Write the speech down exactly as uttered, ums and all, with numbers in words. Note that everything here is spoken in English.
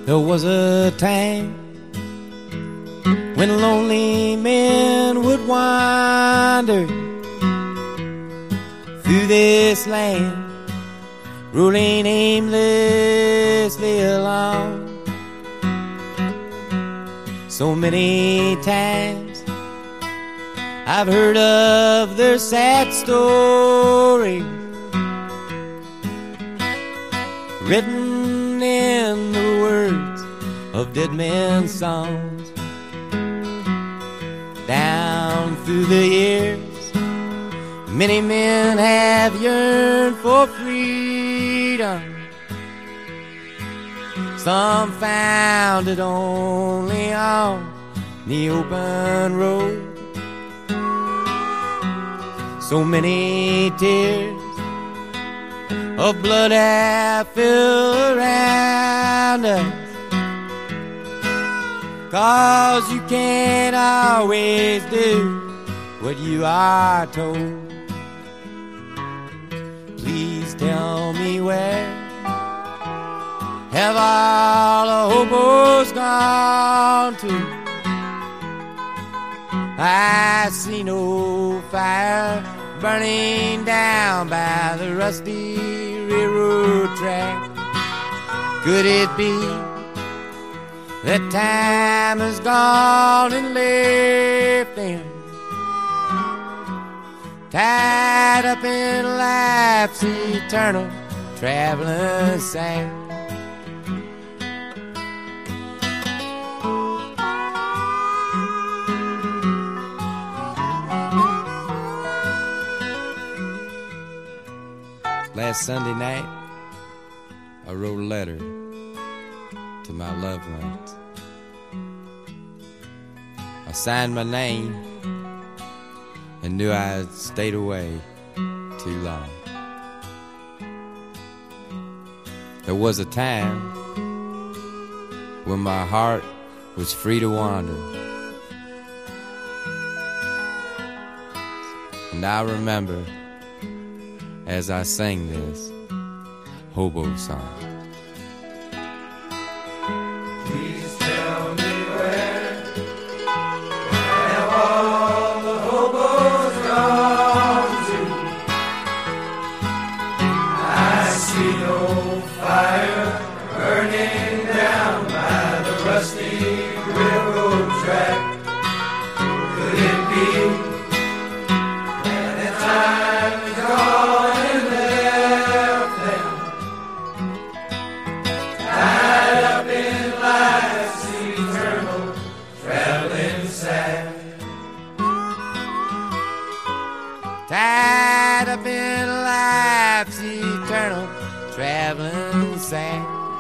There was a time when lonely men would wander through this land, rolling aimlessly along. So many times I've heard of their sad story, written in the words of dead men's songs. Down through the years, many men have yearned for freedom. Some found it only on the open road. So many tears of blood have filled around us, 'cause you can't always do what you are told. Please tell me, where have all the hobos gone to? I see no fire burning down by the rusty railroad track. Could it be that time has gone and left them tied up in life's eternal traveling sack? Last Sunday night, I wrote a letter to my loved ones. I signed my name and knew I had stayed away too long. There was a time when my heart was free to wander, and I remember as I sing this hobo song. Please tell me, where have all the hobos gone to? I see no fire burning down by the rusty railroad track. Could it be that the time is gone and left them tied up in life's eternal traveling sack? Tied up in life's eternal traveling sack.